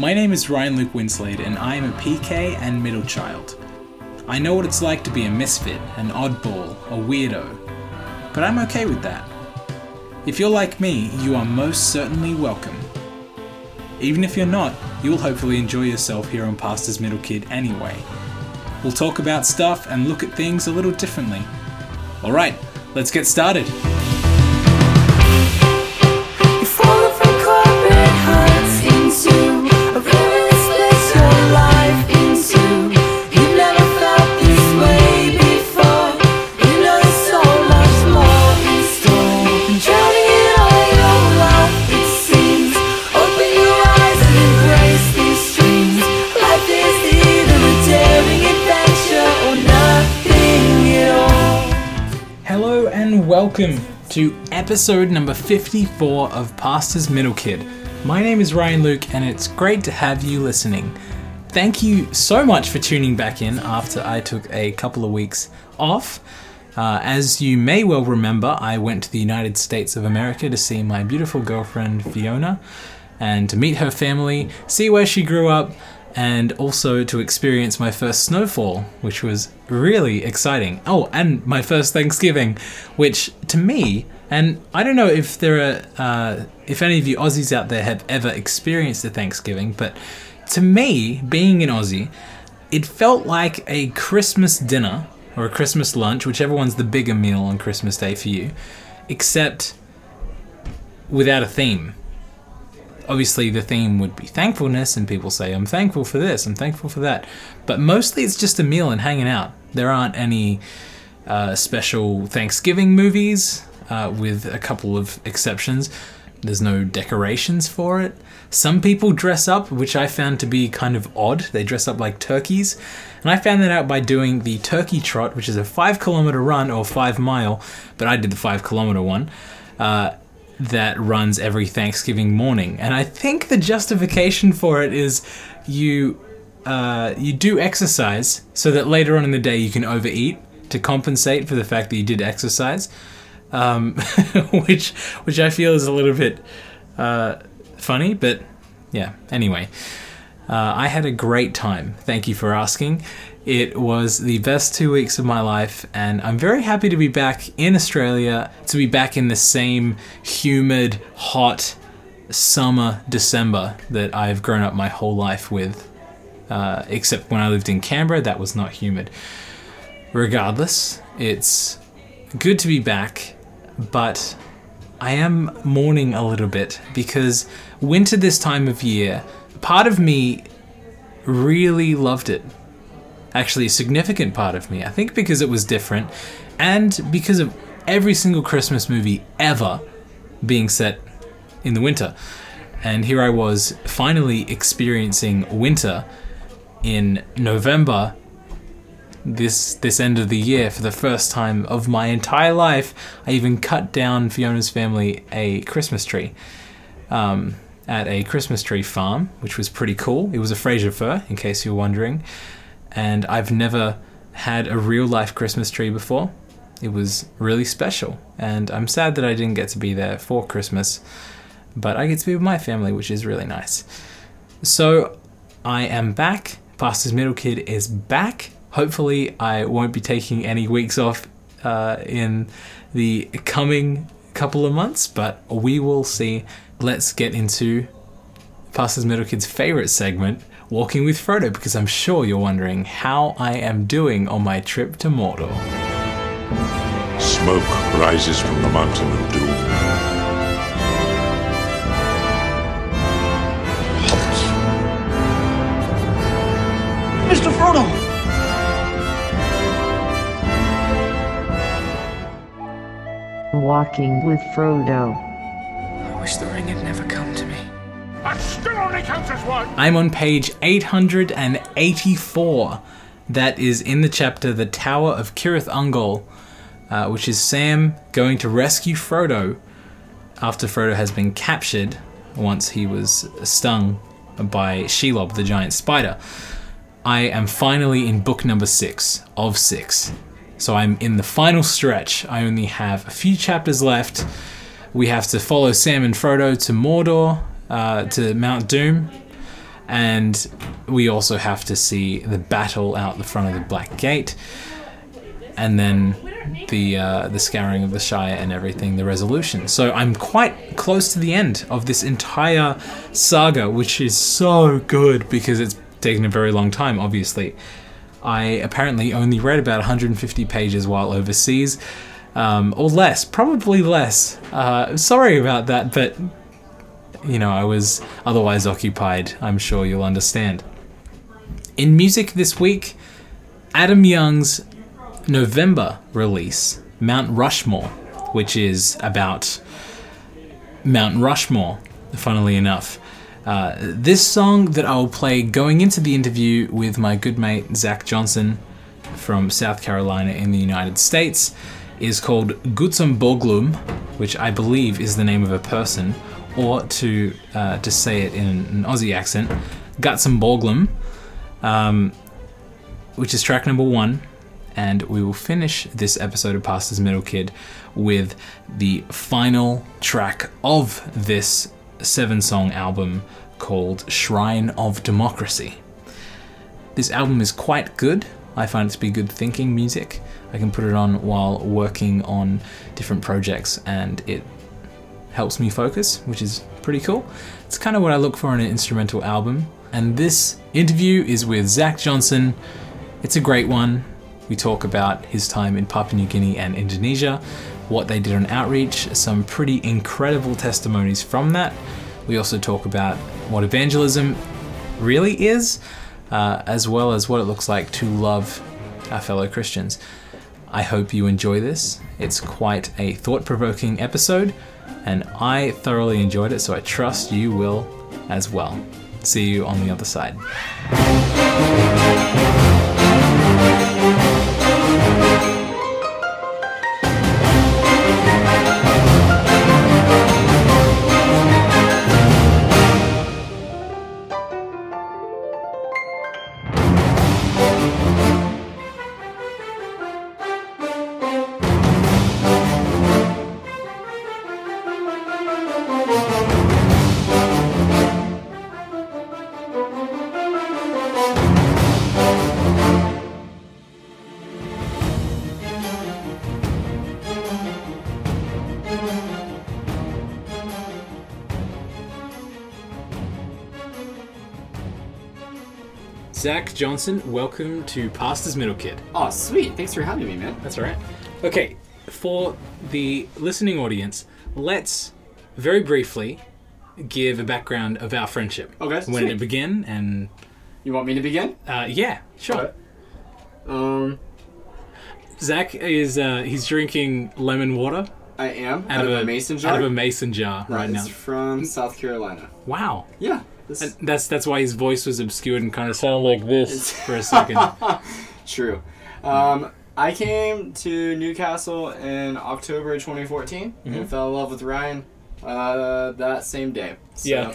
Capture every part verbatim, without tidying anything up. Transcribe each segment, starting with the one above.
My name is Ryan Luke Winslade, and I am a P K and middle child. I know what it's like to be a misfit, an oddball, a weirdo, but I'm okay with that. If you're like me, you are most certainly welcome. Even if you're not, you'll hopefully enjoy yourself here on Pastor's Middle Kid anyway. We'll talk about stuff and look at things a little differently. Alright, let's get started. Welcome to episode number fifty-four of Pastor's Middle Kid. My name is Ryan Luke, and it's great to have you listening. Thank you so much for tuning back in after I took a couple of weeks off. Uh, as you may well remember, I went to the United States of America to see my beautiful girlfriend Fiona, and to meet her family, see where she grew up, and also to experience my first snowfall, which was really exciting. Oh, and my first Thanksgiving, which to me, and I don't know if there are, uh, if any of you Aussies out there have ever experienced a Thanksgiving, but to me, being an Aussie, it felt like a Christmas dinner, or a Christmas lunch, whichever one's the bigger meal on Christmas Day for you, except without a theme. Obviously, the theme would be thankfulness, and people say, I'm thankful for this, I'm thankful for that. But mostly it's just a meal and hanging out. There aren't any uh, special Thanksgiving movies, uh, with a couple of exceptions. There's no decorations for it. Some people dress up, which I found to be kind of odd. They dress up like turkeys. And I found that out by doing the turkey trot, which is a five kilometer run, or five mile, but I did the five kilometer one. Uh, that runs every Thanksgiving morning. And I think the justification for it is you uh, you do exercise so that later on in the day you can overeat to compensate for the fact that you did exercise, um, which which I feel is a little bit uh, funny, but yeah, anyway. Uh, I had a great time. Thank you for asking. It was the best two weeks of my life, and I'm very happy to be back in Australia, to be back in the same humid, hot summer December that I've grown up my whole life with. Uh, except when I lived in Canberra, that was not humid. Regardless, it's good to be back, but I am mourning a little bit because winter this time of year, part of me really loved it. Actually, a significant part of me. I think because it was different, and because of every single Christmas movie ever being set in the winter. And here I was finally experiencing winter in November, this this end of the year, for the first time of my entire life. I even cut down Fiona's family a Christmas tree. Um... at a Christmas tree farm, which was pretty cool. It was a Fraser fir, in case you're wondering. And I've never had a real-life Christmas tree before. It was really special. And I'm sad that I didn't get to be there for Christmas. But I get to be with my family, which is really nice. So, I am back. Pastor's Middle Kid is back. Hopefully, I won't be taking any weeks off uh, in the coming couple of months, but we will see. Let's get into Pastor's Middle Kid's favourite segment, Walking with Frodo, because I'm sure you're wondering how I am doing on my trip to Mordor. Smoke rises from the Mountain of Doom. Halt! Mister Frodo! Walking with Frodo. I wish the ring had never come to me. That still only counts as one! I'm on page eight hundred eighty-four. That is in the chapter The Tower of Cirith Ungol, uh, which is Sam going to rescue Frodo after Frodo has been captured once he was stung by Shelob, the giant spider. I am finally in book number six of six. So I'm in the final stretch. I only have a few chapters left. We have to follow Sam and Frodo to Mordor, uh, to Mount Doom, And we also have to see the battle out the front of the Black Gate, and then the uh, the scouring of the Shire and everything, the resolution. So I'm quite close to the end of this entire saga, which is so good because it's taken a very long time, obviously. I apparently only read about one hundred fifty pages while overseas, um, or less, probably less. Uh, sorry about that, but you know, I was otherwise occupied, I'm sure you'll understand. In music this week, Adam Young's November release, Mount Rushmore, which is about Mount Rushmore, funnily enough. Uh, this song that I will play going into the interview with my good mate Zach Johnson from South Carolina in the United States is called Gutzamboglum, which I believe is the name of a person, or to uh, to say it in an Aussie accent, Gutzamboglum, um, which is track number one. And we will finish this episode of Pastor's Middle Kid with the final track of this seven-song album called Shrine of Democracy. This album is quite good. I find it to be good thinking music. I can put it on while working on different projects and it helps me focus, which is pretty cool. It's kind of what I look for in an instrumental album. And this interview is with Zach Johnson. It's a great one. We talk about his time in Papua New Guinea and Indonesia, what they did on outreach, some pretty incredible testimonies from that. We also talk about what evangelism really is, uh, as well as what it looks like to love our fellow Christians. I hope you enjoy this. It's quite a thought-provoking episode, and I thoroughly enjoyed it, so I trust you will as well. See you on the other side. Zach Johnson, welcome to Pastor's Middle Kid. Oh, sweet. Thanks for having me, man. That's all right. Okay, for the listening audience, let's very briefly give a background of our friendship. Okay, When sweet. it began, and... You want me to begin? Uh, yeah, sure. Okay. Um, Zach is, uh, he's drinking lemon water. I am. Out, out of, of a mason jar? Out of a mason jar That right is now. from South Carolina. Wow. Yeah. This And that's that's why his voice was obscured and kind of sounded like this for a second. True. Um, I came to Newcastle in October twenty fourteen Mhm. and fell in love with Ryan uh, that same day. So. Yeah.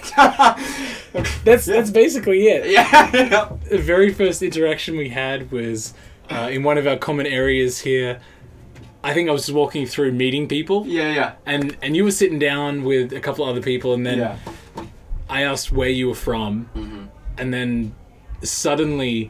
That's that's basically it. Yeah. The very first interaction we had was uh, in one of our common areas here. I think I was just walking through meeting people. Yeah, yeah. And and you were sitting down with a couple other people, and then Yeah. I asked where you were from, Mm-hmm. and then suddenly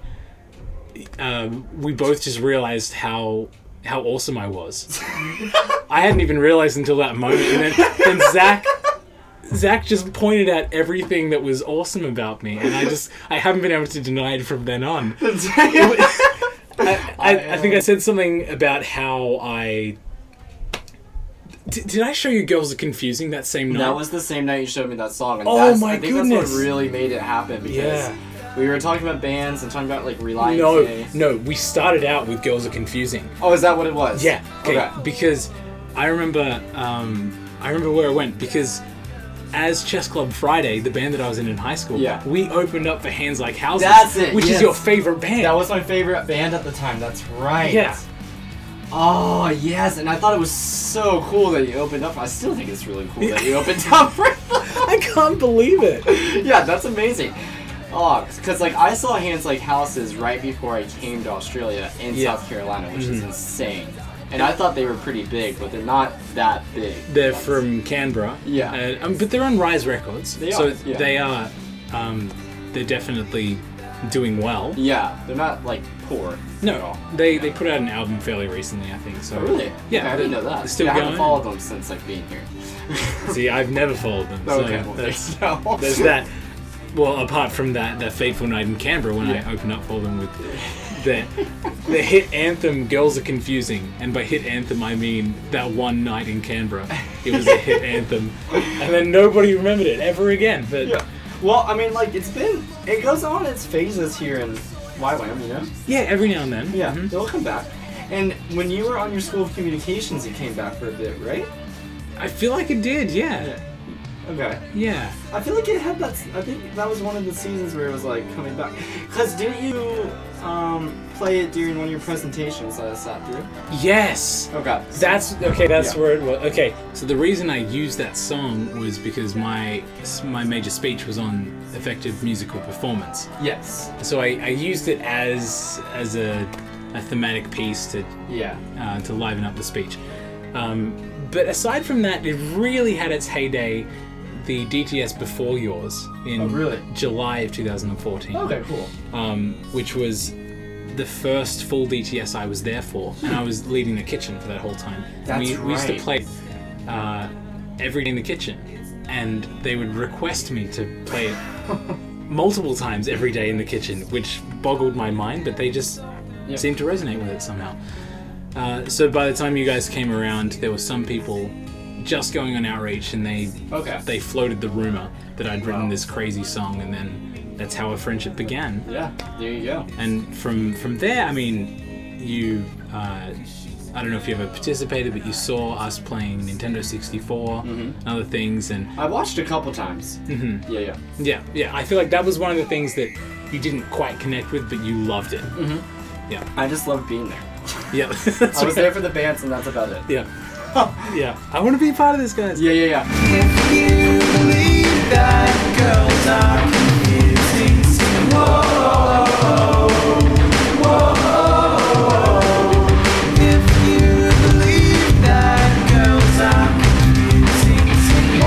uh, we both just realized how how awesome I was. I hadn't even realized until that moment, and then, then Zach Zach just pointed out everything that was awesome about me, and I just I haven't been able to deny it from then on. I, I, I think I said something about how I... D- did I show you Girls Are Confusing that same night? That was the same night you showed me that song. And Oh that's, my I think goodness. that's what really made it happen because Yeah. we were talking about bands and talking about like Reliance No, Day. no, we started out with Girls Are Confusing. Oh, is that what it was? Yeah, okay, Okay. because I remember, um, I remember where I went, because as Chess Club Friday, the band that I was in in high school, Yeah. we opened up for Hands Like Houses, That's it, which yes. is your favorite band. That was my favorite band at the time. That's right. Yeah. Oh, yes. And I thought it was so cool that you opened up. I still think it's really cool that you opened up for I can't believe it. Yeah, that's amazing. Oh, because like I saw Hands Like Houses right before I came to Australia in Yeah. South Carolina, which is Mhm. insane. And I thought they were pretty big, but they're not that big. They're from Canberra. Yeah. Uh, um, but they're on Rise Records. They so are, yeah. they are, um, they're definitely doing well. Yeah, they're not like poor. at No, all. they Yeah. they put out an album fairly recently, I think. So Oh, really? Yeah, Okay, I didn't know that. They're still yeah, I going. haven't followed them since like being here. See, I've never followed them. So Okay, well, that's, there's no. there's that. Well, apart from that, that fateful night in Canberra when Yeah. I opened up for them with the the hit anthem "Girls Are Confusing," and by hit anthem I mean that one night in Canberra. It was a hit anthem, and then nobody remembered it ever again. But Yeah. Well, I mean, like it's been, it goes on its phases here in Y WAM, you know. yeah, every now and then. Yeah, Mhm. they'll come back. And when you were on your School of Communications, it came back for a bit, right? I feel like it did. Yeah. Okay. Yeah. I feel like it had that. I think that was one of the seasons where it was like coming back. Cause didn't you um, play it during one of your presentations that I sat through? Yes. Okay. That's okay. That's Yeah. where it was. Okay, so the reason I used that song was because my my major speech was on effective musical performance. Yes. So I, I used it as as a, a thematic piece to Yeah. uh, to liven up the speech. Um, but aside from that, it really had its heyday. The D T S Before Yours in Oh, really? July of two thousand fourteen. Okay. Cool. Um, which was the first full D T S I was there for, and I was leading the kitchen for that whole time. That's we, we used to right. play uh, every day in the kitchen, and they would request me to play it multiple times every day in the kitchen, which boggled my mind, but they just Yep. seemed to resonate with it somehow. Uh, so by the time you guys came around, there were some people just going on outreach, and they Okay. they floated the rumor that I'd written Wow. this crazy song, and then that's how our friendship began. Yeah. There you go. And from from there, I mean, you, uh, I don't know if you ever participated, but you saw us playing Nintendo sixty-four and other things, and I watched a couple times. Mm-hmm. Yeah. Yeah. yeah, yeah, I feel like that was one of the things that you didn't quite connect with, but you loved it. Mm-hmm. Yeah, I just loved being there. yeah, that's I was right. there for the bands, and that's about it. Yeah, yeah, I want to be a part of this, guys. Yeah. Yeah. Yeah. If you believe that girls are confusing, sing whoa, whoa. If you believe that girls are confusing, sing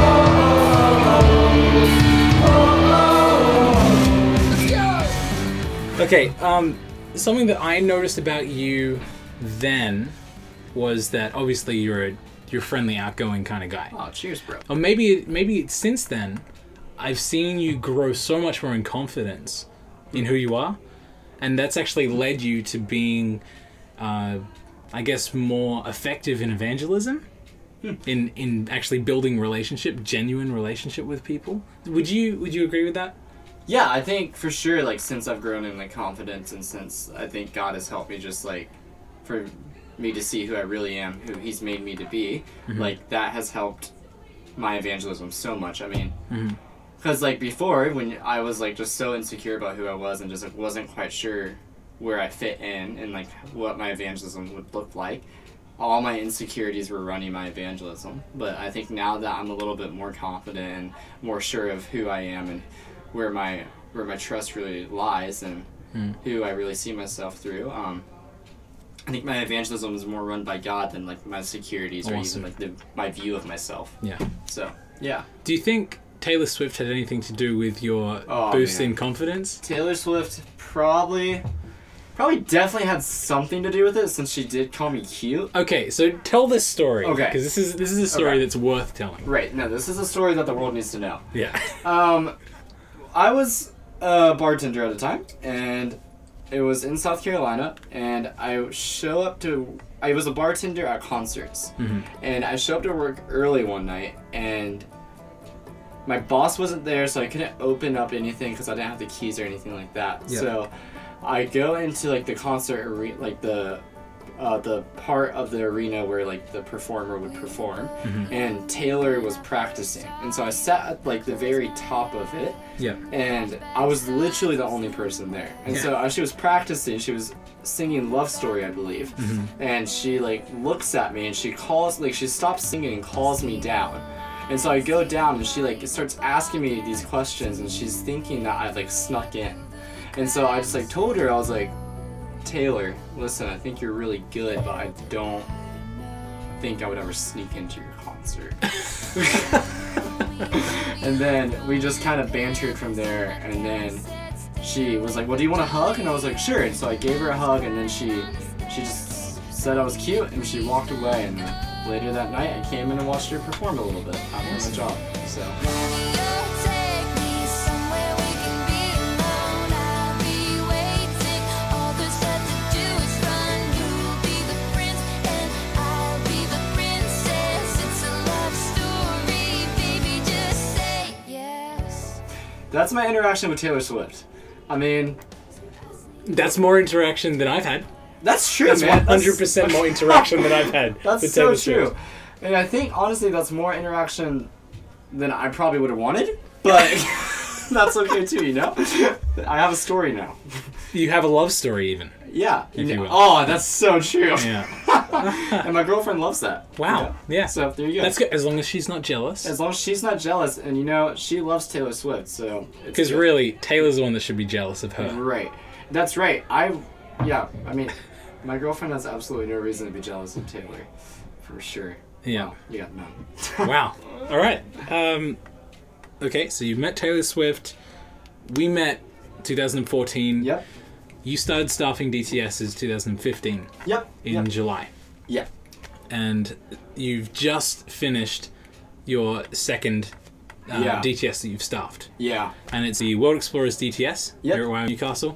whoa, whoa. Let's go. Okay, um, something that I noticed about you then was that obviously you're a you're a friendly, outgoing kind of guy. Oh, cheers, bro. Or maybe maybe since then, I've seen you grow so much more in confidence in who you are, and that's actually led you to being, uh, I guess, more effective in evangelism, in in actually building relationship, genuine relationship with people. Would you would you agree with that? Yeah, I think for sure, like, since I've grown in, like, confidence, and since I think God has helped me just, like, for me to see who I really am, who He's made me to be, like, that has helped my evangelism so much. I mean, because, like, before, when I was, like, just so insecure about who I was and just, like, wasn't quite sure where I fit in and, like, what my evangelism would look like, all my insecurities were running my evangelism. But I think now that I'm a little bit more confident and more sure of who I am and where my where my trust really lies and Mm. who I really see myself through, um, I think my evangelism is more run by God than like my securities or Awesome. even like the, my view of myself. Yeah. So yeah, Do you think Taylor Swift had anything to do with your Oh, boost man. in confidence? Taylor Swift probably probably definitely had something to do with it since she did call me cute. Okay, so tell this story. Okay. Because this is this is a story Okay. that's worth telling. Right. No, this is a story that the world needs to know. Yeah. Um, I was a bartender at the time, and it was in South Carolina, and I show up to, I was a bartender at concerts, Mhm. and I show up to work early one night, and my boss wasn't there, so I couldn't open up anything because I didn't have the keys or anything like that. Yeah. So I go into like the concert arena, like the uh, the part of the arena where like the performer would perform, and Taylor was practicing, and so I sat at like the very top of it, Yeah. and I was literally the only person there. And so as she was practicing, she was singing Love Story, I believe, and she like looks at me and she calls, like she stops singing and calls me down. And so I go down and she like starts asking me these questions, and she's thinking that I've like snuck in. And so I just like told her, I was like, Taylor, listen, I think you're really good, but I don't think I would ever sneak into your concert. And then we just kind of bantered from there, and then she was like, well, do you want a hug? And I was like, sure. And so I gave her a hug, and then she she just said I was cute, and she walked away. And then later that night, I came in and watched her perform a little bit after my job. So that's my interaction with Taylor Swift. I mean, That's more interaction than I've had. that's true, That's man. one hundred percent more interaction than I've had. That's with so Taylor true. Swift. And I think, honestly, that's more interaction than I probably would have wanted. But that's okay, too, you know? I have a story now. You have a love story, even. Yeah. If you will. Oh, that's so true. Yeah. And my girlfriend loves that. Wow. Yeah. So, there you go. That's good, as long as she's not jealous. As long as she's not jealous. And, you know, she loves Taylor Swift, so... it's Because good. really, Taylor's the one that should be jealous of her. Right. That's right. I... Yeah, I mean... My girlfriend has absolutely no reason to be jealous of Taylor, for sure. Yeah. Wow, yeah, none. Wow. All right. Um, okay, so you've met Taylor Swift. We met twenty fourteen. Yep. You started staffing D T S's twenty fifteen Yep. in yep. July. Yep. And you've just finished your second uh, Yeah. D T S that you've staffed. Yeah. And it's the World Explorers D T S Yep. here at Wyoming Newcastle.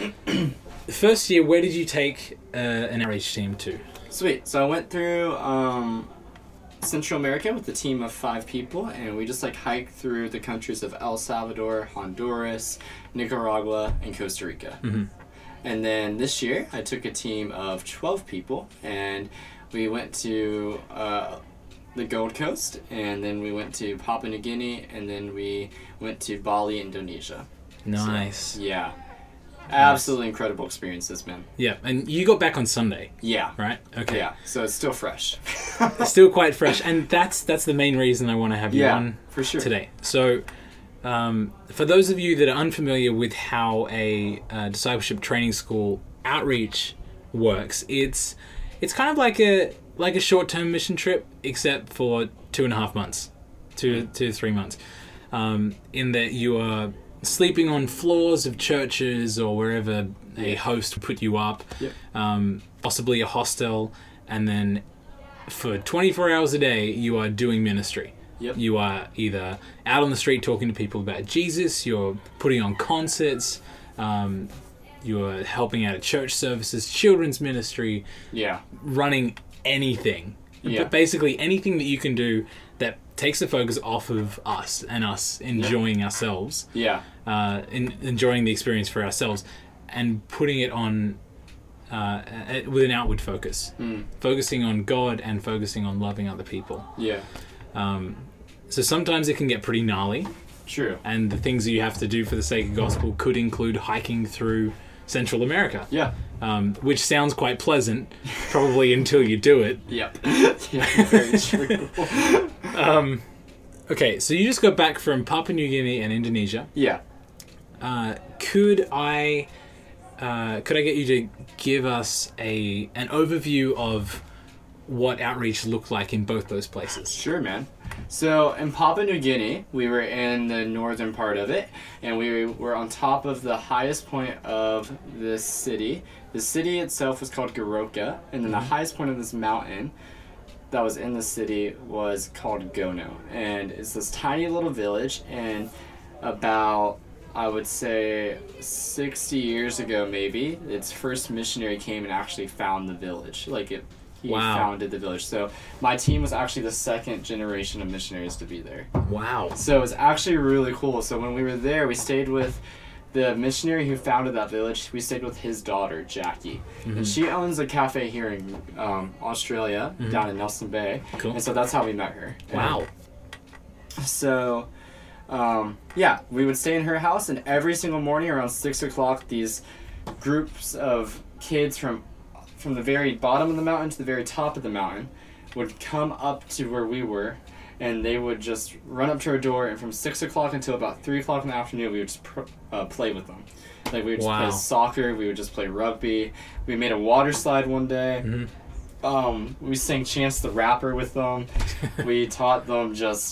The first year, where did you take uh, an outreach team to? Sweet. So I went through um, Central America with a team of five people, and we just like hiked through the countries of El Salvador, Honduras, Nicaragua, and Costa Rica. Mm-hmm. And then this year, I took a team of twelve people, and we went to uh, the Gold Coast, and then we went to Papua New Guinea, and then we went to Bali, Indonesia. Nice. So, yeah. Absolutely incredible experiences, man. Yeah, and you got back on Sunday, Yeah. right? Okay. Yeah. So it's still fresh. It's still quite fresh, and that's that's the main reason I want to have you Yeah, on for sure. today. So, um, for those of you that are unfamiliar with how a uh, discipleship training school outreach works, it's it's kind of like a like a short term mission trip, except for two and a half months, two two to three months, um, in that you are sleeping on floors of churches or wherever a host put you up, Yep. um, possibly a hostel, and then for twenty-four hours a day you are doing ministry. Yep. You are either out on the street talking to people about Jesus, you're putting on concerts, um, you're helping out at church services, children's ministry, Yeah. running anything. Yeah. But basically anything that you can do that takes the focus off of us and us enjoying ourselves, Yeah. uh, in, enjoying the experience for ourselves, and putting it on uh, a- with an outward focus, Mm. focusing on God and focusing on loving other people. Yeah. Um, so sometimes it can get pretty gnarly, True. and the things that you have to do for the sake of gospel could include hiking through Central America, Yeah. um, which sounds quite pleasant, probably until you do it. Yep. Yeah. Very true. Um, okay, so you just got back from Papua New Guinea and Indonesia. Yeah. Uh, could I uh, could I get you to give us a an overview of what outreach looked like in both those places? Sure, man. So in Papua New Guinea, we were in the northern part of it, and we were on top of the highest point of this city. The city itself was called Goroka, and then the highest point of this mountain that was in the city was called Gono. And it's this tiny little village, and about, I would say, sixty years ago maybe, its first missionary came and actually found the village. Like, it, he Wow. founded the village. So my team was actually the second generation of missionaries to be there. Wow. So it was actually really cool. So when we were there, we stayed with the missionary who founded that village. We stayed with his daughter, Jackie. Mm-hmm. And she owns a cafe here in um, Australia, down in Nelson Bay. Cool. And so that's how we met her. Wow. And so, um, yeah, we would stay in her house, and every single morning around six o'clock, these groups of kids from from the very bottom of the mountain to the very top of the mountain would come up to where we were, and they would just run up to our door, and from six o'clock until about three o'clock in the afternoon, we would just pr- uh, play with them. Like, we would just Wow. play soccer, we would just play rugby. We made a water slide one day. Mm-hmm. Um, we sang Chance the Rapper with them. We taught them just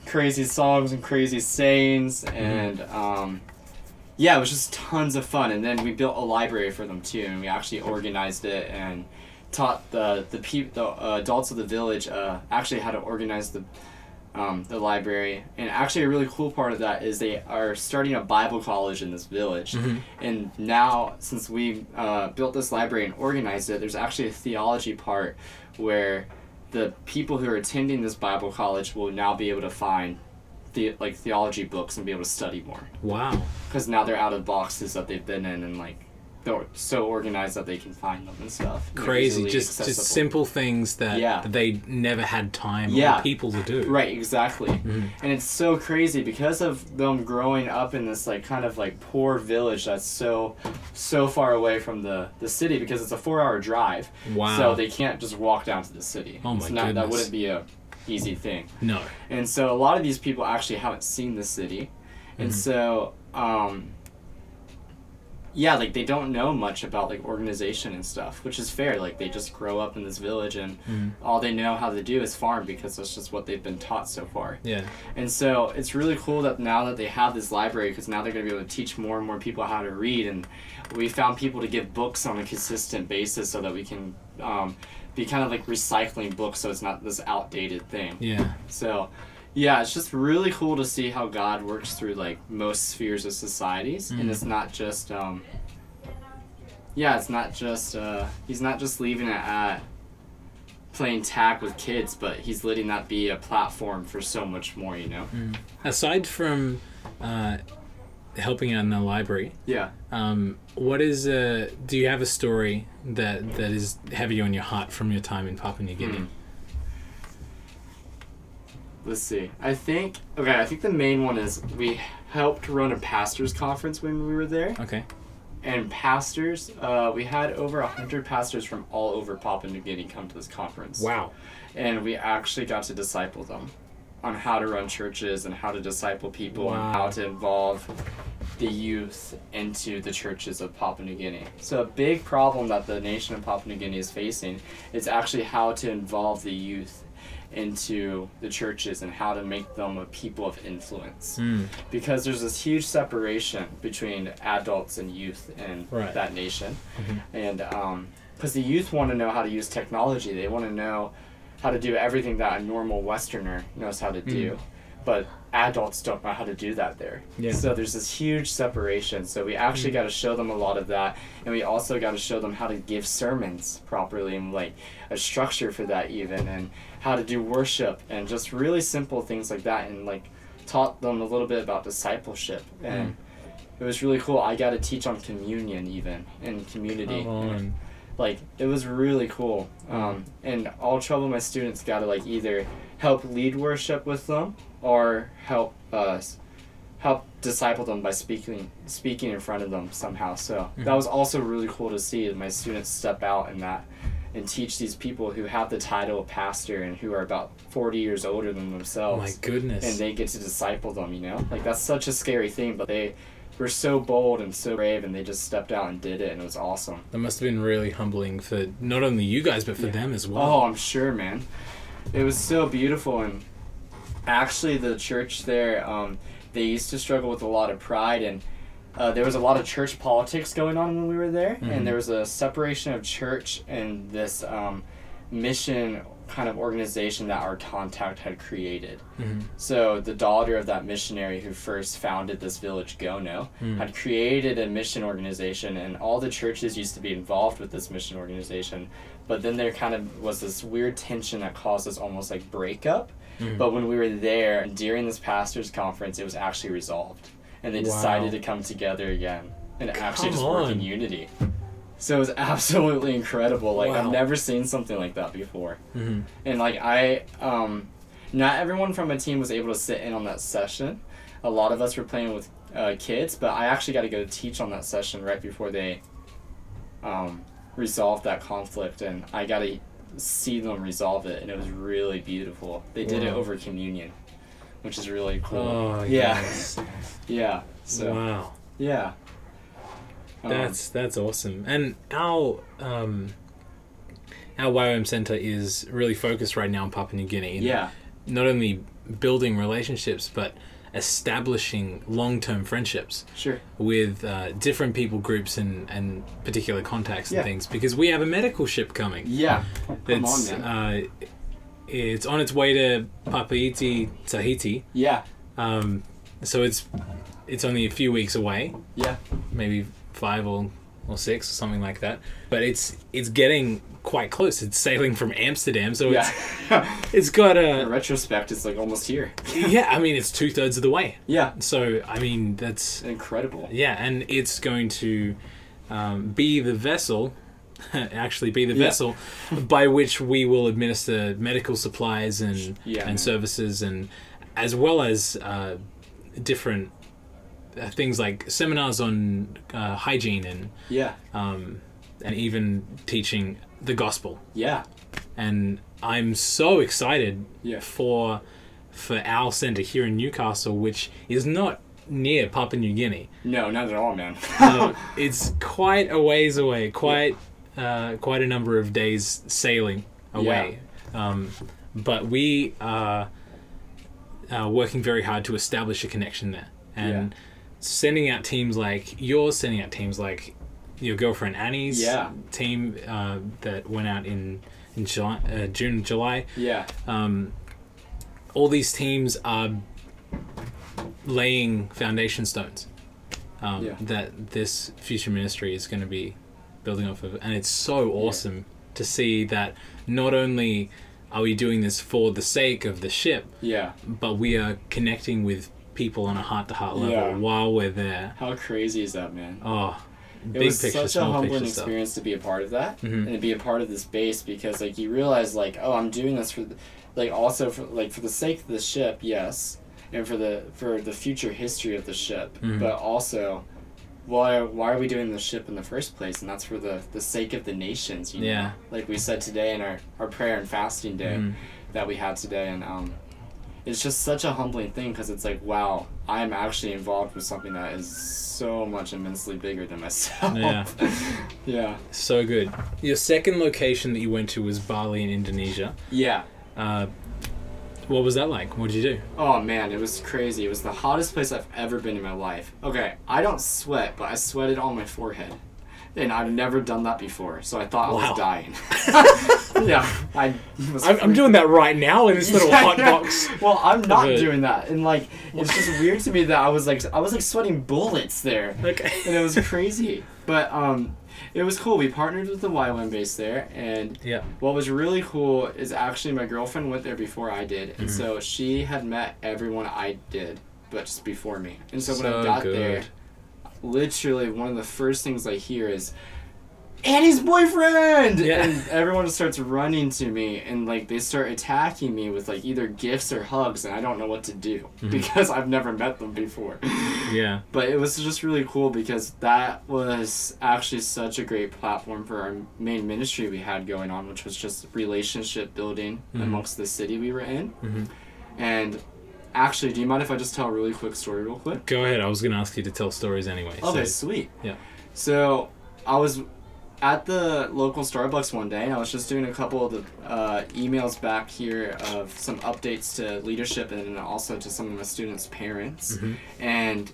crazy songs and crazy sayings, and um, yeah, it was just tons of fun. And then we built a library for them too, and we actually organized it and taught the the, peop- the uh, adults of the village uh, actually how to organize the um, the library. And actually, a really cool part of that is they are starting a Bible college in this village. Mm-hmm. And now, since we uh, built this library and organized it, there's actually a theology part where the people who are attending this Bible college will now be able to find the like theology books and be able to study more, Wow. because now they're out of boxes that they've been in, and like they're so organized that they can find them and stuff. They're Crazy. easily Just accessible. just simple things that, Yeah. that they never had time Yeah. or people to do. Right, exactly. Mm-hmm. And it's so crazy because of them growing up in this like kind of like poor village that's so so far away from the, the city, because it's a four hour drive. Wow. So they can't just walk down to the city. Oh my It's not, That goodness. wouldn't be a easy thing. No. And so a lot of these people actually haven't seen the city. And Mhm. so um yeah, like they don't know much about like organization and stuff, which is fair. Like they just grow up in this village, and Mhm. all they know how to do is farm, because that's just what they've been taught so far. Yeah. And so it's really cool that now that they have this library, because now they're going to be able to teach more and more people how to read. And we found people to give books on a consistent basis so that we can um, be kind of like recycling books, so it's not this outdated thing. Yeah. So yeah, it's just really cool to see how God works through like most spheres of societies. Mm. And it's not just um, yeah, it's not just uh, he's not just leaving it at playing tag with kids, but he's letting that be a platform for so much more, you know? Aside from uh, helping out in the library, Yeah. um, what is uh, do you have a story that that is heavy on your heart from your time in Papua New Guinea? Hmm. Let's see. I think, okay, I think the main one is we helped run a pastors conference when we were there. Okay. And pastors, uh, we had over one hundred pastors from all over Papua New Guinea come to this conference. Wow. And we actually got to disciple them on how to run churches and how to disciple people Wow. and how to involve the youth into the churches of Papua New Guinea. So a big problem that the nation of Papua New Guinea is facing is actually how to involve the youth into the churches and how to make them a people of influence. Mm. Because there's this huge separation between adults and youth in Right. that nation. Mhm. And um, because the youth want to know how to use technology, they want to know how to do everything that a normal Westerner knows how to do. But adults don't know how to do that there. Yeah. So there's this huge separation. So we actually got to show them a lot of that, and we also got to show them how to give sermons properly and like a structure for that even, and how to do worship and just really simple things like that, and like taught them a little bit about discipleship. And it was really cool. I got to teach on communion even and community. Come on. Like it was really cool. Um, and all twelve of my students got to like either help lead worship with them or help us help disciple them by speaking speaking in front of them somehow. So that was also really cool to see my students step out in that and teach these people who have the title of pastor and who are about forty years older than Oh themselves. my goodness. And they get to disciple them, you know? Like that's such a scary thing, but they were so bold and so brave, and they just stepped out and did it, and it was awesome. That must have been really humbling for not only you guys but for them as well. Oh, I'm sure, man. It was so beautiful. And actually the church there, um, they used to struggle with a lot of pride, and uh, there was a lot of church politics going on when we were there. Mhm. And there was a separation of church and this um, mission kind of organization that our contact had created. Mhm. So the daughter of that missionary who first founded this village, Gono, Mm. had created a mission organization, and all the churches used to be involved with this mission organization. But then there kind of was this weird tension that caused us almost like breakup. Mhm. But when we were there during this pastors conference, it was actually resolved, and they Wow. decided to come together again and actually Come just work on. in unity. So it was absolutely incredible. Like Wow. I've never seen something like that before. Mhm. And like I, um, not everyone from my team was able to sit in on that session. A lot of us were playing with uh, kids, but I actually got to go teach on that session right before they um, resolved that conflict, and I got to see them resolve it, and it was really beautiful. They did it Wow. over communion, which is really cool. Oh, yeah, yes. yeah. So Wow. yeah. Um, That's that's awesome. And our um, our Y O M Center is really focused right now on Papua New Guinea. And yeah. not only building relationships, but establishing long-term friendships Sure. with uh, different people groups and, and particular contacts and Yeah. things, because we have a medical ship coming. Yeah. Come It's, on, man. uh, it's on its way to Papeete, Tahiti. Yeah. Um, so it's it's only a few weeks away, Yeah. maybe five or, or six or something like that. But it's it's getting quite close. It's sailing from Amsterdam, so Yeah. it's it's got In a retrospect, it's like almost here. yeah. I mean, it's two thirds of the way. Yeah. So I mean, that's Incredible. yeah, and it's going to um, be the vessel. actually be the Yeah. vessel by which we will administer medical supplies and Yeah, and man. services, and as well as uh, different uh, things like seminars on uh, hygiene and Yeah. um, and even teaching the gospel. Yeah. And I'm so excited Yeah. for for our center here in Newcastle, which is not near Papua New Guinea. No, not at all, man. Uh, it's quite a ways away, quite uh, quite a number of days sailing away. Um, but we are uh, working very hard to establish a connection there, and Yeah. sending out teams like yours, sending out teams like your girlfriend Annie's Yeah. team uh, that went out in in July, uh, June, July. Yeah. Um, all these teams are laying foundation stones um, Yeah. that this future ministry is going to be building off of. And it's so awesome to see that not only are we doing this for the sake of the ship, Yeah. but we are connecting with people on a heart-to-heart level Yeah. while we're there. How crazy is that, man? Oh, It big was picture, such a small humbling picture stuff. experience to be a part of that Mhm. and to be a part of this base, because like you realize like, oh, I'm doing this for the, like also for like for the sake of the ship, yes, and for the for the future history of the ship, Mhm. but also why why are we doing the ship in the first place? And that's for the the sake of the nations, you know? Yeah. Like we said today in our our prayer and fasting day Mhm. that we had today, and um it's just such a humbling thing, because it's like, wow, I'm actually involved with something that is so much immensely bigger than myself. Yeah. Yeah. So good. Your second location that you went to was Bali in Indonesia. Yeah. Uh, what was that like? What did you do? Oh man, it was crazy. It was the hottest place I've ever been in my life. Okay, I don't sweat, but I sweated on my forehead. And I've never done that before, so I thought I Wow. was dying. yeah, I was I'm, I'm doing that right now in this little Yeah, hot yeah. box. Well, I'm not Good. doing that, and like it's just weird to me that I was like I was like sweating bullets there, Okay. and it was crazy. But um, it was cool. We partnered with the Y WAM base there, and Yeah. what was really cool is actually my girlfriend went there before I did, and Mm-hmm. so she had met everyone I did, but just before me. And so when So I got good. there, literally one of the first things I hear is Annie's boyfriend, Yeah. and everyone starts running to me, and like they start attacking me with like either gifts or hugs, and I don't know what to do Mm-hmm. because I've never met them before. Yeah. But it was just really cool because that was actually such a great platform for our main ministry we had going on, which was just relationship building Mhm. amongst the city we were in. Mhm. And actually, do you mind if I just tell a really quick story real quick? Go ahead. I was going to ask you to tell stories anyway. Okay, So, sweet. yeah. So I was at the local Starbucks one day, and I was just doing a couple of the uh, emails back here of some updates to leadership and then also to some of my students' parents. Mhm. And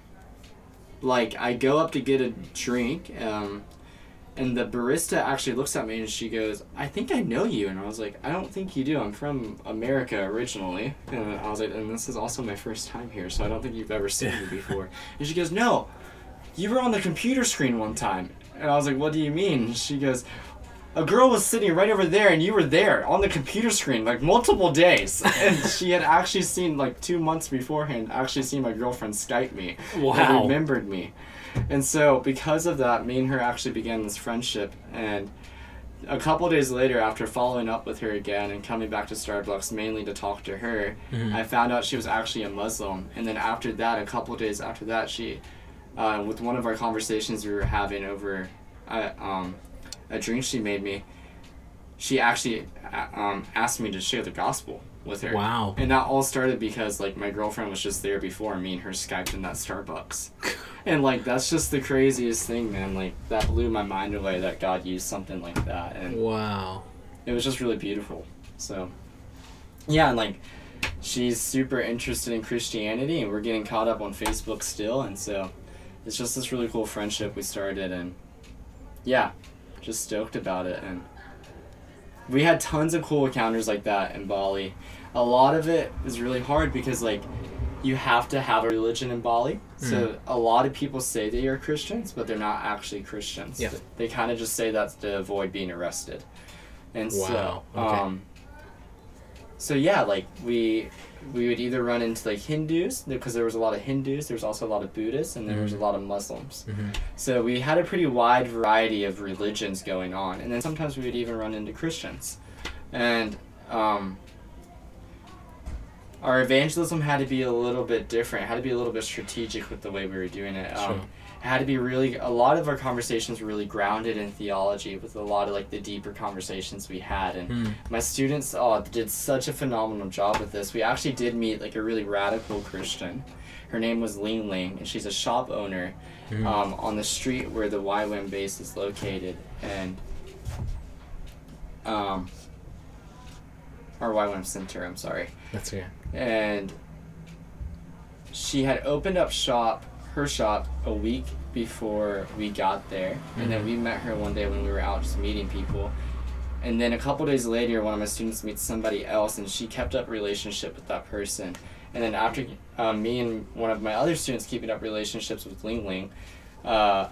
like I go up to get a drink, um, and the barista actually looks at me and she goes, "I think I know you." And I was like, "I don't think you do. I'm from America originally." And I was like, "And this is also my first time here, so I don't think you've ever seen me before." And she goes, "No, you were on the computer screen one time." And I was like, "What do you mean?" And she goes, "A girl was sitting right over there and you were there on the computer screen like multiple days." And she had actually seen like two months beforehand, actually seen my girlfriend Skype me. Wow. And remembered me. And so because of that, me and her actually began this friendship. And a couple days later, after following up with her again and coming back to Starbucks mainly to talk to her, Mhm. I found out she was actually a Muslim. And then after that, a couple days after that, she, uh, with one of our conversations we were having over uh, um, a drink she made me, she actually uh, um, asked me to share the gospel with her. Wow. And that all started because like my girlfriend was just there before me and her Skyped in that Starbucks. And like that's just the craziest thing, man. Like that blew my mind away that God used something like that, and Wow. it was just really beautiful. So yeah, and like she's super interested in Christianity, and we're getting caught up on Facebook still, and so it's just this really cool friendship we started, and yeah, just stoked about it. And we had tons of cool encounters like that in Bali. A lot of it is really hard because like you have to have a religion in Bali. So Mm. a lot of people say they are Christians, but they're not actually Christians. Yeah. They kind of just say that to avoid being arrested. And Wow, so, okay. um, so yeah, like we we would either run into like Hindus, because there was a lot of Hindus, there was also a lot of Buddhists, and there was a Mhm. lot of Muslims. Mhm. So we had a pretty wide variety of religions going on, and then sometimes we would even run into Christians. And um, our evangelism had to be a little bit different. It had to be a little bit strategic with the way we were doing it. Um, Sure. It had to be really, a lot of our conversations were really grounded in theology, with a lot of like the deeper conversations we had. And Mm. my students oh, did such a phenomenal job with this. We actually did meet like a really radical Christian. Her name was Ling Ling, and she's a shop owner Mhm. um, on the street where the Y WAM base is located. And um, or Y WAM Center, I'm sorry. That's okay. And she had opened up shop, her shop, a week before we got there. And then we met her one day when we were out just meeting people. And then a couple days later, one of my students meets somebody else, and she kept up a relationship with that person. And then after um, me and one of my other students keeping up relationships with Ling Ling, uh,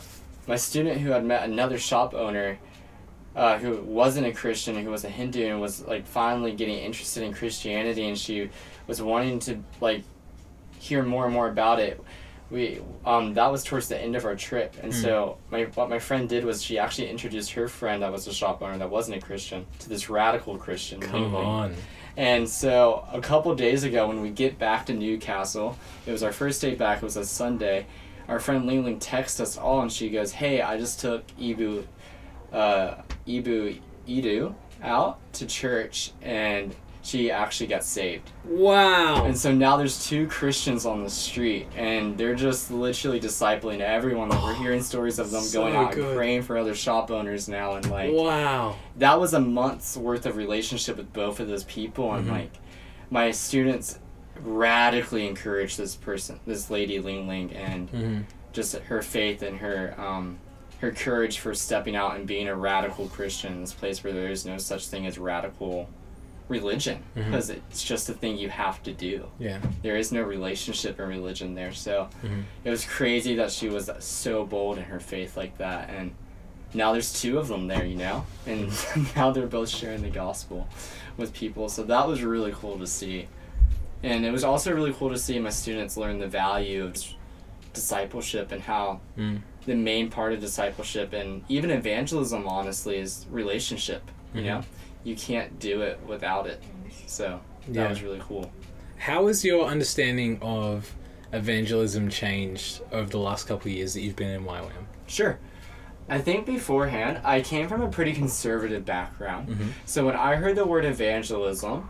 my student who had met another shop owner uh, who wasn't a Christian, who was a Hindu, and was like finally getting interested in Christianity, and she was wanting to like hear more and more about it. We um that was towards the end of our trip, and Mm. so my what my friend did was she actually introduced her friend that was a shop owner that wasn't a Christian to this radical Christian. Ling Come Ling. on. And so a couple days ago, when we get back to Newcastle, it was our first day back. It was a Sunday. Our friend Ling Ling texts us all, and she goes, "Hey, I just took Ibu, uh, Ibu Idu out to church, and she actually got saved." Wow. And so now there's two Christians on the street, and they're just literally discipling everyone. Like, we're hearing stories of them So going out good. and praying for other shop owners now, and like Wow. that was a month's worth of relationship with both of those people. And Mhm. like my students radically encouraged this person, this lady Ling Ling, and Mhm. just her faith and her um her courage for stepping out and being a radical Christian in this place where there is no such thing as radical religion, Mhm. because it's just a thing you have to do. Yeah. There is no relationship in religion there. So Mhm. it was crazy that she was so bold in her faith like that. And now there's two of them there, you know? And now they're both sharing the gospel with people. So that was really cool to see. And it was also really cool to see my students learn the value of discipleship, and how Mm. the main part of discipleship and even evangelism, honestly, is relationship. You Mhm. know? You can't do it without it. So that Yeah. was really cool. How has your understanding of evangelism changed over the last couple of years that you've been in Y WAM? Sure. I think beforehand, I came from a pretty conservative background. Mhm. So when I heard the word evangelism,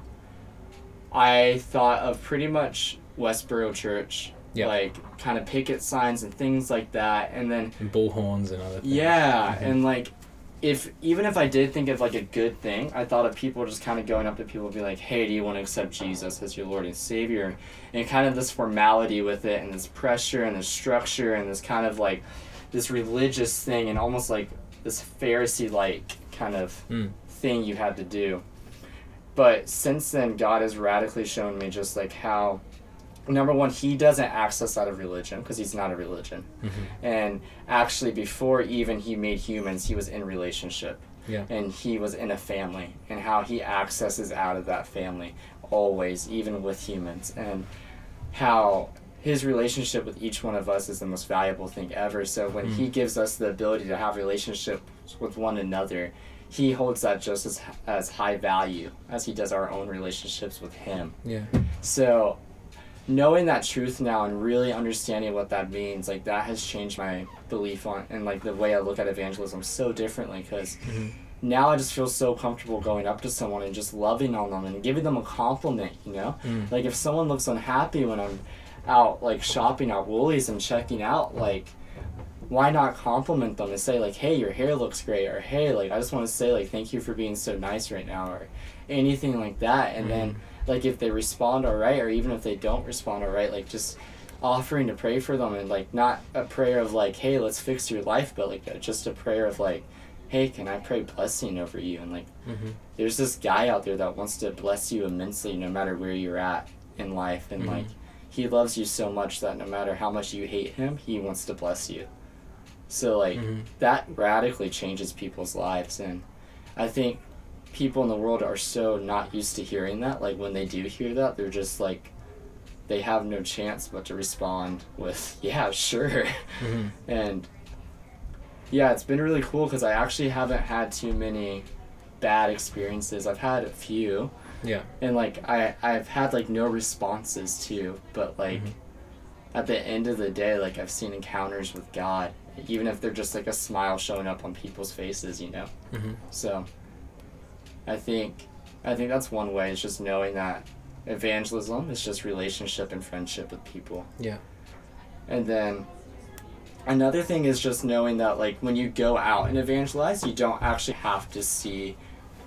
I thought of pretty much Westboro Church, Yeah. like kind of picket signs and things like that. And then, And bullhorns and other things. yeah, Mhm. and like, if even if I did think of like a good thing, I thought of people just kind of going up to people and be like, "Hey, do you want to accept Jesus as your Lord and Savior?" And kind of this formality with it, and this pressure, and this structure, and this kind of like this religious thing, and almost like this Pharisee-like kind of Mm. thing you had to do. But since then, God has radically shown me just like how, number one, he doesn't ask us out of religion, because he's not a religion. Mhm. And actually, before even he made humans, he was in relationship. Yeah. And he was in a family, and how he accesses out of that family always, even with humans. And how his relationship with each one of us is the most valuable thing ever. So when he gives us the ability to have relationships with one another, he holds that just as, as high value as he does our own relationships with him. Yeah. So knowing that truth now and really understanding what that means, like that has changed my belief on and like the way I look at evangelism so differently, because Mhm. now I just feel so comfortable going up to someone and just loving on them and giving them a compliment, you know? Mm. Like if someone looks unhappy when I'm out like shopping at Woolies and checking out, like why not compliment them and say like, hey, your hair looks great, or hey, like I just want to say like thank you for being so nice right now, or anything like that. And then like if they respond all right, or even if they don't respond all right, like just offering to pray for them, and like not a prayer of like, hey, let's fix your life, but like a, just a prayer of like, hey, can I pray blessing over you? And like Mm-hmm. there's this guy out there that wants to bless you immensely no matter where you're at in life, and Mhm. like he loves you so much that no matter how much you hate him, he wants to bless you. So like Mhm. that radically changes people's lives. And I think people in the world are so not used to hearing that. Like when they do hear that, they're just like, they have no chance but to respond with, yeah, sure. Mhm. And yeah, it's been really cool because I actually haven't had too many bad experiences. I've had a few, Yeah. and like I, I've had like no responses too, but like Mhm. at the end of the day, like I've seen encounters with God, even if they're just like a smile showing up on people's faces, you know? Mm-hmm. So I think I think that's one way, is just knowing that evangelism is just relationship and friendship with people. Yeah. And then another thing is just knowing that like when you go out and evangelize, you don't actually have to see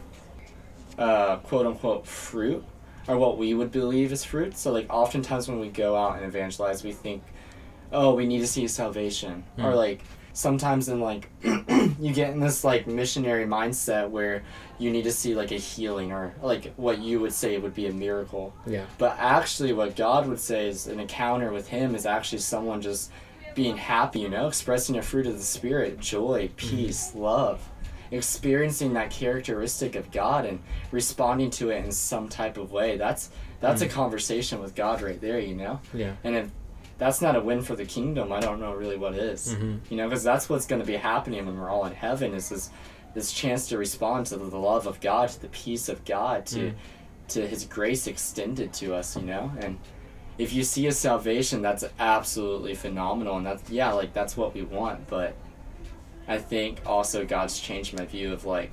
uh, quote unquote fruit, or what we would believe is fruit. So like oftentimes when we go out and evangelize, we think, oh, we need to see salvation. Mm. Or like sometimes in like you get in this like missionary mindset where you need to see like a healing, or like what you would say would be a miracle. Yeah. But actually what God would say is an encounter with him is actually someone just being happy, you know, expressing a fruit of the Spirit, joy, peace, love, experiencing that characteristic of God and responding to it in some type of way. That's that's a conversation with God right there, you know? Yeah. And if that's not a win for the kingdom, I don't know really what is. Mhm. You know, because that's what's going to be happening when we're all in heaven, is this this chance to respond to the love of God, to the peace of God, to Mm. to his grace extended to us, you know? And if you see a salvation, that's absolutely phenomenal, and that's, yeah, like that's what we want. But I think also God's changed my view of like,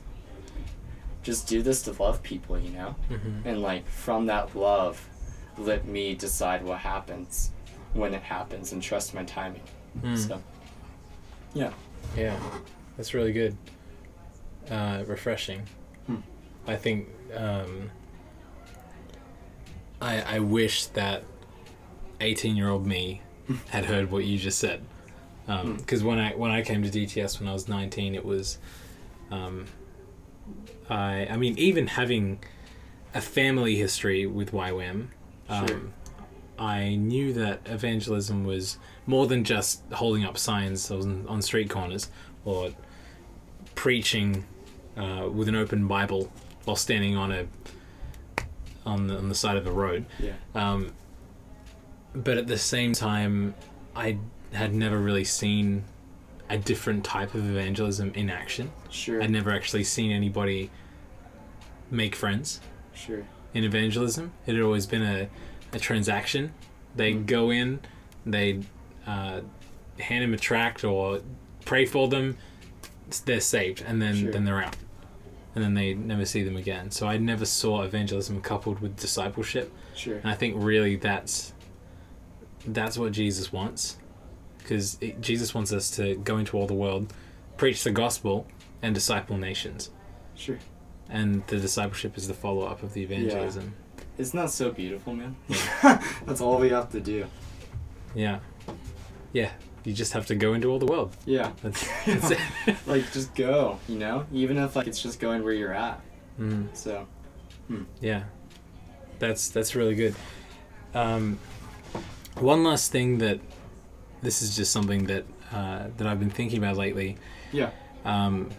just do this to love people, you know? Mm-hmm. And like from that love, let me decide what happens when it happens, and trust my timing. Mm. So yeah. Yeah, that's really good. Uh, refreshing. Hmm. I think um, I I wish that eighteen-year-old me had heard what you just said. Because um, when I when I came to D T S when I was nineteen, it was, um, I I mean even having a family history with Y WAM, um, Sure. I knew that evangelism was more than just holding up signs on, on street corners or preaching uh, with an open Bible while standing on a on the, on the side of a road. Yeah. Um, but at the same time, I had never really seen a different type of evangelism in action. Sure. I'd never actually seen anybody make friends Sure. in evangelism. It had always been a, a transaction. They Mm. go in, they uh, hand them a tract or pray for them, they're saved, and then, Sure. then they're out. And then they never see them again. So I never saw evangelism coupled with discipleship. Sure. And I think really that's that's what Jesus wants. Because Jesus wants us to go into all the world, preach the gospel, and disciple nations. Sure. And the discipleship is the follow-up of the evangelism. Isn't that so beautiful, man? That's all we have to do. Yeah. Yeah. You just have to go into all the world. Yeah. That's, that's it. Like, just go, you know? Even if, like, it's just going where you're at. Mm, So, yeah. That's that's really good. Um, one last thing that this is just something that uh, that I've been thinking about lately. yeah. Um,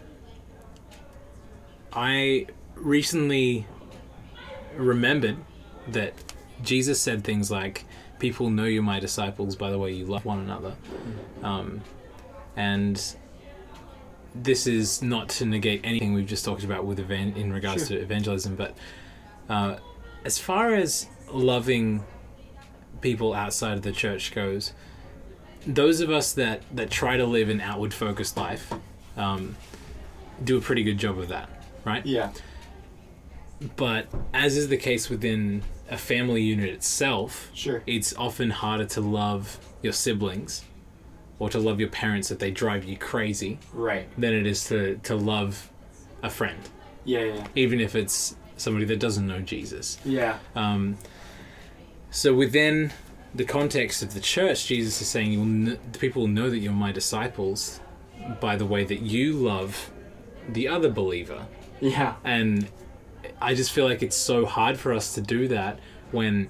I recently remembered that Jesus said things like, people know you're my disciples by the way you love one another. Um, and this is not to negate anything we've just talked about with evan- in regards Sure. to evangelism, but uh, as far as loving people outside of the church goes, those of us that, that try to live an outward focused life um, do a pretty good job of that, right? Yeah. But as is the case within a family unit itself, Sure. it's often harder to love your siblings or to love your parents that they drive you crazy Right. than it is to, to love a friend, Yeah, yeah, even if it's somebody that doesn't know Jesus. yeah. Um, so within the context of the church, Jesus is saying, you'll kn- the people will know that you're my disciples by the way that you love the other believer. Yeah. And I just feel like it's so hard for us to do that when,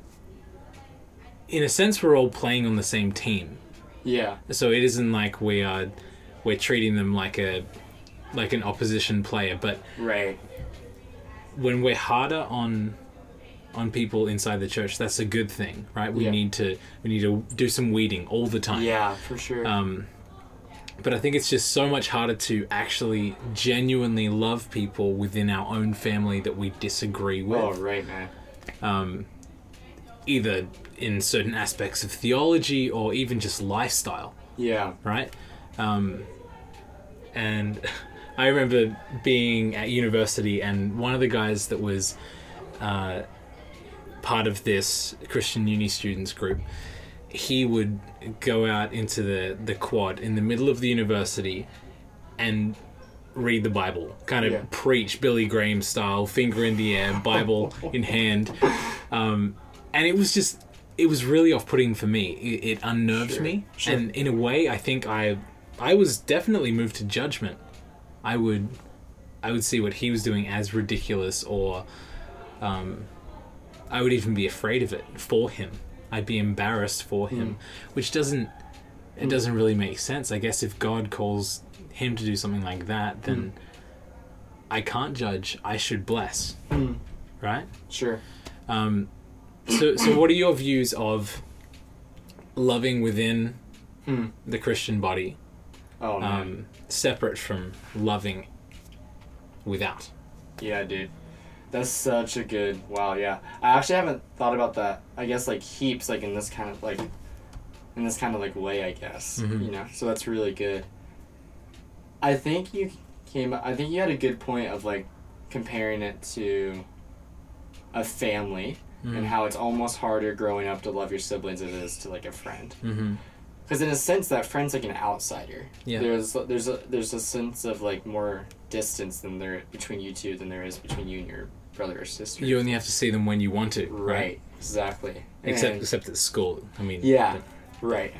in a sense, we're all playing on the same team. Yeah. So it isn't like we are, we're treating them like a, like an opposition player. But Right. when we're harder on, on people inside the church, that's a good thing, right? We Yeah. need to, we need to do some weeding all the time. Yeah, for sure. Um, but I think it's just so much harder to actually genuinely love people within our own family that we disagree with. oh, right, man. Um, either in certain aspects of theology or even just lifestyle, Yeah. right? Um, and I remember being at university, and one of the guys that was uh, part of this Christian uni students group, he would go out into the, the quad in the middle of the university and read the Bible, kind of Yeah. preach Billy Graham style, finger in the air, Bible in hand. Um, and it was just, it was really off-putting for me. It, it unnerved Sure, me. sure. And in a way, I think I, I was definitely moved to judgment. I would, I would see what he was doing as ridiculous, or um, I would even be afraid of it for him. I'd be embarrassed for him, mm. which doesn't, it doesn't really make sense. I guess if God calls him to do something like that, then mm. I can't judge. I should bless, Mm. right? Sure. Um, so, so what are your views of loving within Mm. the Christian body, Oh, man. um, separate from loving without? Yeah, dude. That's such a good, wow, yeah. I actually haven't thought about that, I guess, like, heaps, like, in this kind of, like, in this kind of, like, way, I guess, Mhm. you know? So that's really good. I think you came, I think you had a good point of, like, comparing it to a family Mm. and how it's almost harder growing up to love your siblings than it is to, like, a friend. Mm-hmm. Because in a sense, that friend's like an outsider. Yeah. There's there's a there's a sense of like more distance than there between you two than there is between you and your brother or sister. You only have to see them when you want to, right? Right. Exactly. Except And- except at school. I mean, yeah. Right.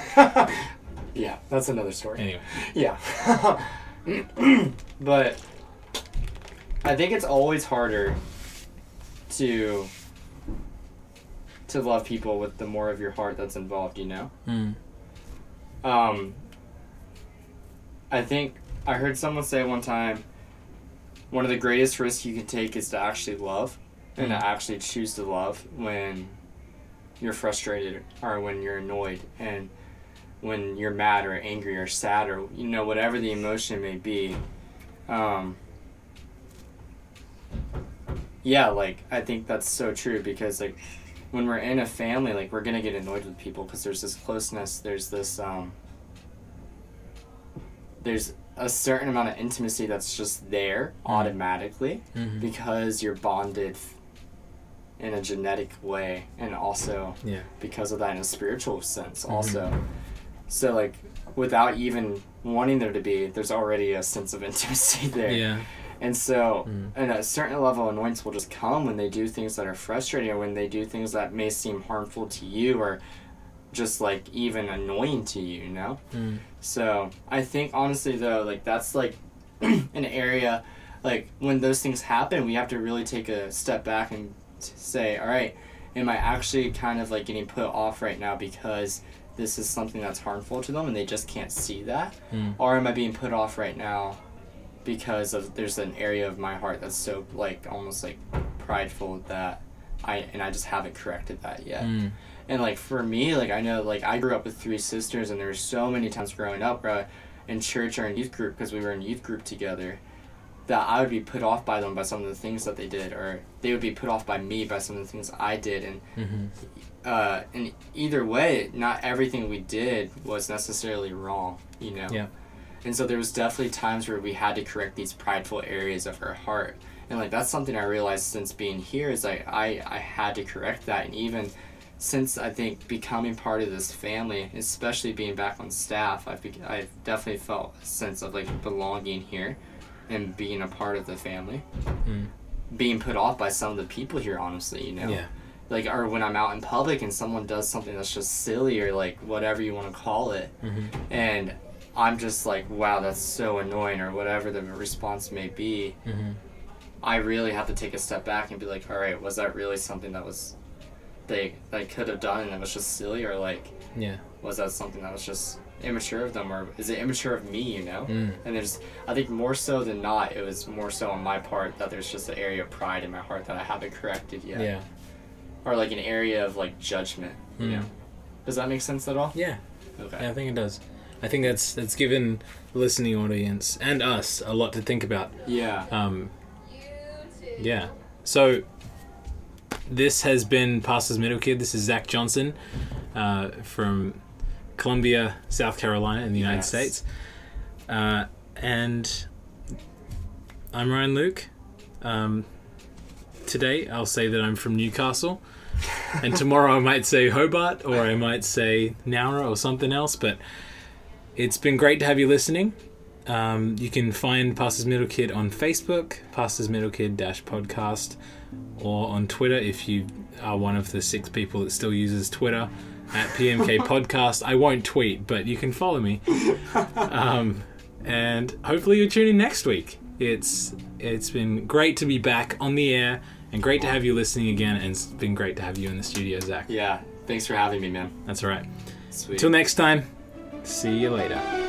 Yeah. That's another story. Anyway. Yeah. But I think it's always harder to to love people with the more of your heart that's involved, you know? Mm. Um, I think I heard someone say one time, one of the greatest risks you can take is to actually love, and Mm. to actually choose to love when you're frustrated or when you're annoyed and when you're mad or angry or sad or, you know, whatever the emotion may be. Um, yeah, like, I think that's so true because, like, when we're in a family, like, we're gonna get annoyed with people because there's this closeness, there's this, um, there's a certain amount of intimacy that's just there Mm. automatically Mhm. because you're bonded f- in a genetic way, and also Yeah. because of that in a spiritual sense also. So, like, without even wanting there to be, there's already a sense of intimacy there. Yeah. And so, Mm. and a certain level of annoyance will just come when they do things that are frustrating, or when they do things that may seem harmful to you, or just, like, even annoying to you, you know? Mm. So, I think, honestly, though, like, that's, like, an area, like, when those things happen, we have to really take a step back and t- say, all right, am I actually kind of, like, getting put off right now because this is something that's harmful to them and they just can't see that? Mm. Or am I being put off right now because of there's an area of my heart that's so, like, almost, like, prideful that I and I just haven't corrected that yet. Mm. And, like, for me, like, I know, like, I grew up with three sisters, and there were so many times growing up where I, in church or in youth group, because we were in youth group together, that I would be put off by them by some of the things that they did, or they would be put off by me by some of the things I did. And Mm-hmm. uh, and either way, not everything we did was necessarily wrong, you know? Yeah. And so there was definitely times where we had to correct these prideful areas of our heart. And, like, that's something I realized since being here is, like, I, I had to correct that. And even since I think becoming part of this family, especially being back on staff, I've be- I've definitely felt a sense of like belonging here, and being a part of the family. Mm. Being put off by some of the people here, honestly, you know. Yeah. Like, or when I'm out in public and someone does something that's just silly or like whatever you want to call it, Mm-hmm. and I'm just like, wow, that's so annoying, or whatever the response may be. Mm-hmm. I really have to take a step back and be like, all right, was that really something that was they they could have done and it was just silly, or like Yeah. was that something that was just immature of them, or is it immature of me, you know? Mm. And there's, I think more so than not, it was more so on my part that there's just an area of pride in my heart that I haven't corrected yet. Yeah. Or like an area of like judgment, you Mm. know? Does that make sense at all? Yeah. Okay. Yeah, I think it does. I think that's that's given the listening audience and us a lot to think about. Yeah. Um, yeah. So this has been Pastor's Middle Kid. This is Zach Johnson uh, from Columbia, South Carolina in the United Yes. States. Uh, and I'm Ryan Luke. Um, today I'll say that I'm from Newcastle. And tomorrow I might say Hobart, or I might say Nowra or something else. But it's been great to have you listening. Um, you can find Pastor's Middle Kid on Facebook, Pastor's Middle Kid dash podcast, or on Twitter if you are one of the six people that still uses Twitter, at P M K Podcast. I won't tweet, but you can follow me. Um, and hopefully you'll tune in next week. It's It's been great to be back on the air, and great to have you listening again, and it's been great to have you in the studio, Zach. Yeah. Thanks for having me, man. That's all right. Sweet. Till next time, see you later.